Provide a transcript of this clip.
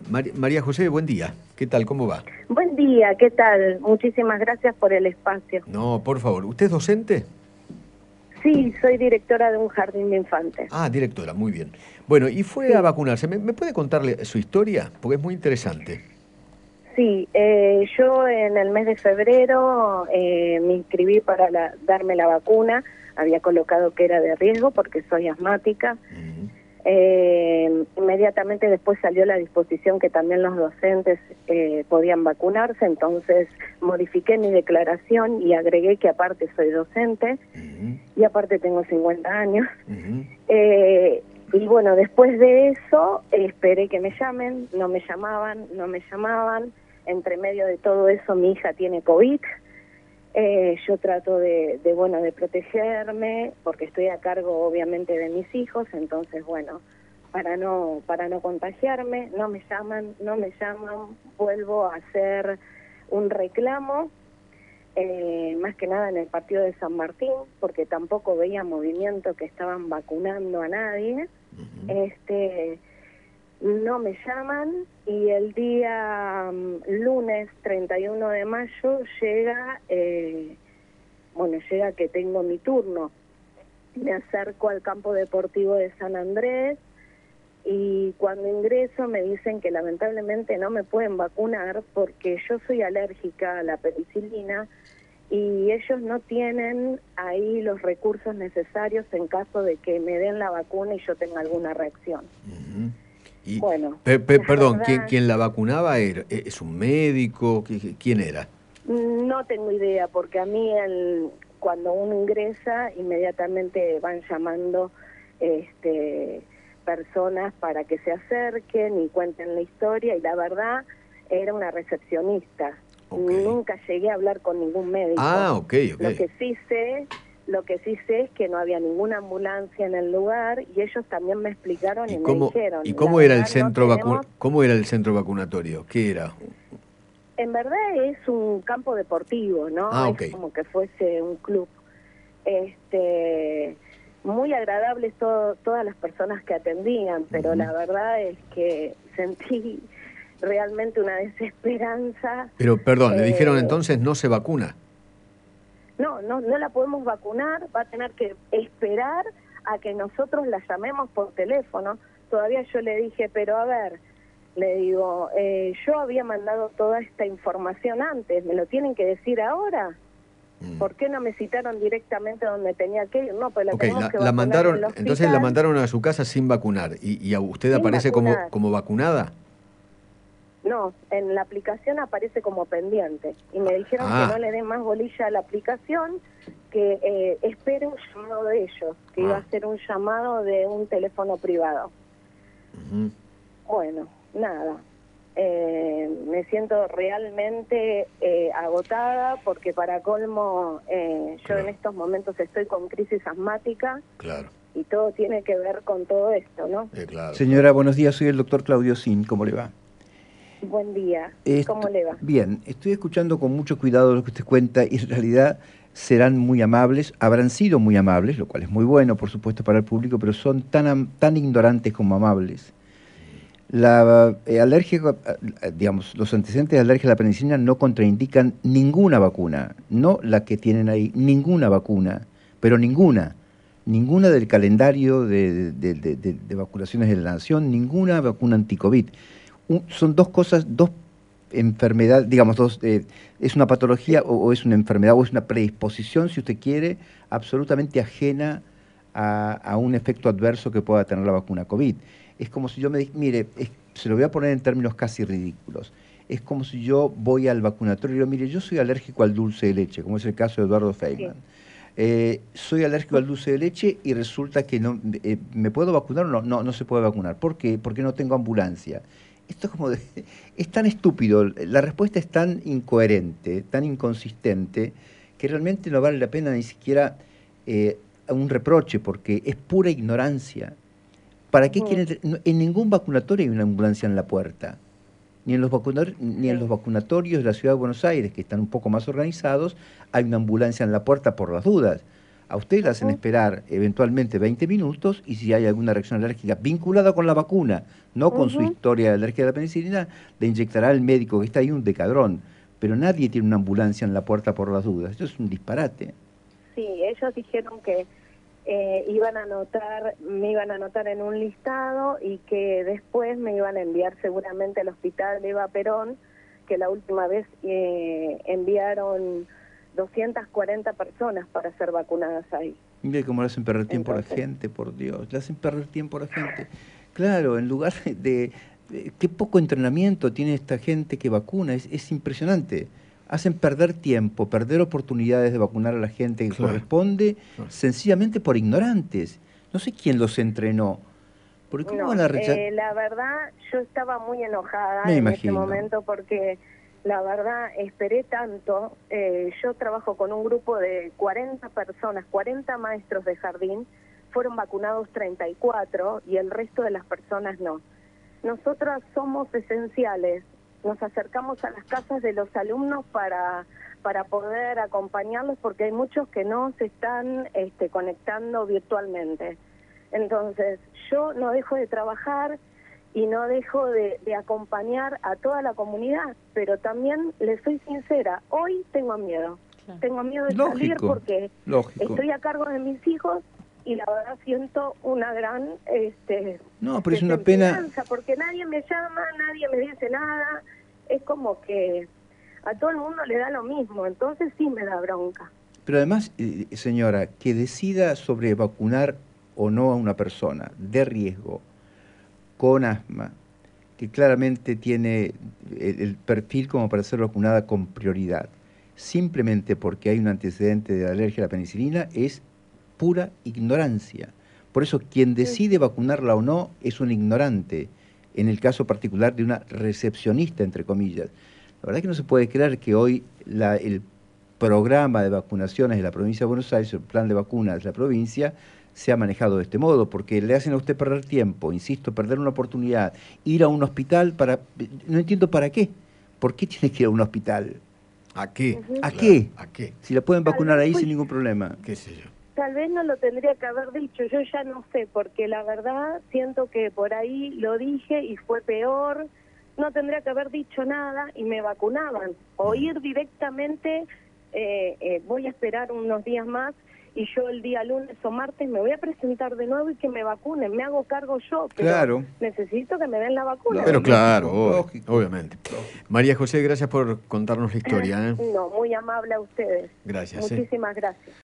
María José, buen día. ¿Qué tal? ¿Cómo va? Buen día, ¿qué tal? Muchísimas gracias por el espacio. No, por favor. ¿Usted es docente? Sí, soy directora de un jardín de infantes. Ah, directora, muy bien. Bueno, y fue a Sí, vacunarse. ¿Me puede contarle su historia? Porque es muy interesante. sí. Yo en el mes de febrero me inscribí para darme la vacuna. Había colocado que era de riesgo porque soy asmática. Mm, Inmediatamente después salió la disposición que también los docentes podían vacunarse, entonces modifiqué mi declaración y agregué que aparte soy docente mm, y aparte tengo 50 años. mm, Y bueno, después de eso esperé que me llamen, no me llamaban. Entre medio de todo eso mi hija tiene COVID. Yo trato de protegerme porque estoy a cargo obviamente de mis hijos, entonces bueno, para no contagiarme, no me llaman, vuelvo a hacer un reclamo, más que nada en el partido de San Martín, porque tampoco veía movimiento que estaban vacunando a nadie. No me llaman y el día lunes 31 de mayo llega que tengo mi turno. Me acerco al campo deportivo de San Andrés y cuando ingreso me dicen que lamentablemente no me pueden vacunar porque yo soy alérgica a la penicilina y ellos no tienen ahí los recursos necesarios en caso de que me den la vacuna y yo tenga alguna reacción. mm. Y, Bueno, la perdón, verdad, ¿quién la vacunaba es un médico? ¿Quién era? no tengo idea, porque a mí cuando uno ingresa, inmediatamente van llamando personas para que se acerquen y cuenten la historia, y la verdad era una recepcionista. Ok. Nunca llegué a hablar con ningún médico. Ah, ok, ok. Lo que sí sé es que no había ninguna ambulancia en el lugar y ellos también me explicaron ¿Y y me cómo, dijeron, y la cómo era el verdad no centro tenemos. cómo era el centro vacunatorio? ¿Qué era? En verdad es un campo deportivo, ¿no? Ah, Es ok. como que fuese un club. Muy agradables todas las personas que atendían, pero Ujú. la verdad es que sentí realmente una desesperanza. Pero, perdón, le dijeron Eh, entonces no se vacuna. no la podemos vacunar, va a tener que esperar a que nosotros la llamemos por teléfono. Todavía yo le dije, pero a ver, le digo, yo había mandado toda esta información antes, ¿me lo tienen que decir ahora? Mm. ¿Por qué no me citaron directamente donde tenía que ir? No, pues la Ok, tenemos que la vacunar en mandaron, el entonces la hospital mandaron a su casa sin vacunar. ¿Y a usted sin aparece vacunar. como vacunada? No, en la aplicación aparece como pendiente. Y me dijeron que no Ah, le dé más bolilla a la aplicación, que espere un llamado de ellos, que iba ah. a ser un llamado de un teléfono privado. Ujú. Bueno, nada. Me siento realmente agotada porque para colmo yo en Claro, estos momentos estoy con crisis asmática claro, y todo tiene que ver con todo esto, ¿no? claro, claro. Señora, buenos días, soy el doctor Claudio Sin, ¿cómo le va? Buen día, ¿cómo le va? Bien, estoy escuchando con mucho cuidado lo que usted cuenta y en realidad serán muy amables, habrán sido muy amables, lo cual es muy bueno, por supuesto, para el público, pero son tan ignorantes como amables. La alergia, digamos, los antecedentes de alergia a la penicilina no contraindican ninguna vacuna, no la que tienen ahí, ninguna vacuna, pero ninguna del calendario de vacunaciones de la nación, ninguna vacuna anti-COVID. Son dos cosas, dos enfermedades, digamos, es una patología Sí, o es una enfermedad o es una predisposición, si usted quiere, absolutamente ajena a un efecto adverso que pueda tener la vacuna COVID. Es como si yo me mire, se lo voy a poner en términos casi ridículos. Es como si yo voy al vacunatorio y digo, mire, yo soy alérgico al dulce de leche, como es el caso de Eduardo sí. Feynman. Soy alérgico al dulce de leche y resulta que no, ¿me puedo vacunar o no? No, no se puede vacunar. ¿Por qué? Porque no tengo ambulancia. Esto es como es tan estúpido, la respuesta es tan incoherente, tan inconsistente, que realmente no vale la pena ni siquiera un reproche, porque es pura ignorancia. ¿Para qué Ujú, quieren? En ningún vacunatorio hay una ambulancia en la puerta. Ni en los sí. vacunatorios de la Ciudad de Buenos Aires, que están un poco más organizados, hay una ambulancia en la puerta por las dudas. A usted le hacen esperar eventualmente 20 minutos y si hay alguna reacción alérgica vinculada con la vacuna, no con su historia de alergia a la penicilina, le inyectará el médico que está ahí un decadrón. Pero nadie tiene una ambulancia en la puerta por las dudas. Esto es un disparate. Sí, ellos dijeron que me iban a anotar en un listado y que después me iban a enviar seguramente al hospital de Eva Perón, que la última vez enviaron 240 personas para ser vacunadas ahí. Mire cómo le hacen perder tiempo a la gente, por Dios. Le hacen perder tiempo a la gente. Claro, en lugar de qué poco entrenamiento tiene esta gente que vacuna. Es impresionante. Hacen perder tiempo, perder oportunidades de vacunar a la gente que corresponde, sencillamente por ignorantes. No sé quién los entrenó. Porque ¿cómo van a rechazar? La verdad, yo estaba muy enojada Me en imagino. ese momento porque la verdad esperé tanto. Yo trabajo con un grupo de 40 personas, 40 maestros de jardín, fueron vacunados 34 y el resto de las personas no. Nosotras somos esenciales, nos acercamos a las casas de los alumnos para poder acompañarlos porque hay muchos que no se están conectando virtualmente. Entonces, yo no dejo de trabajar y no dejo de acompañar a toda la comunidad, pero también les soy sincera, hoy tengo miedo. Claro. Tengo miedo de salir porque estoy a cargo de mis hijos y la verdad siento una gran no, pero es una pena porque nadie me llama, nadie me dice nada, es como que a todo el mundo le da lo mismo, entonces sí me da bronca. Pero además, señora, que decida sobre vacunar o no a una persona de riesgo, con asma, que claramente tiene el perfil como para ser vacunada con prioridad, simplemente porque hay un antecedente de alergia a la penicilina, es pura ignorancia. Por eso quien decide vacunarla o no es un ignorante, en el caso particular de una recepcionista, entre comillas. La verdad es que no se puede creer que hoy el programa de vacunaciones de la provincia de Buenos Aires, el plan de vacunas de la provincia, se ha manejado de este modo, porque le hacen a usted perder tiempo, insisto, perder una oportunidad, ir a un hospital para... No entiendo para qué. ¿Por qué tiene que ir a un hospital? ¿A qué? ¿A qué? ¿A qué? Si la pueden vacunar ahí sin ningún problema. ¿Qué sé yo? Tal vez no lo tendría que haber dicho, yo ya no sé, porque la verdad siento que por ahí lo dije y fue peor, no tendría que haber dicho nada y me vacunaban, o ir directamente, voy a esperar unos días más y yo el día lunes o martes me voy a presentar de nuevo y que me vacunen, me hago cargo yo, pero necesito que me den la vacuna. Pero claro, obviamente. María José, gracias por contarnos la historia. No, muy amable a ustedes. Gracias. Muchísimas gracias.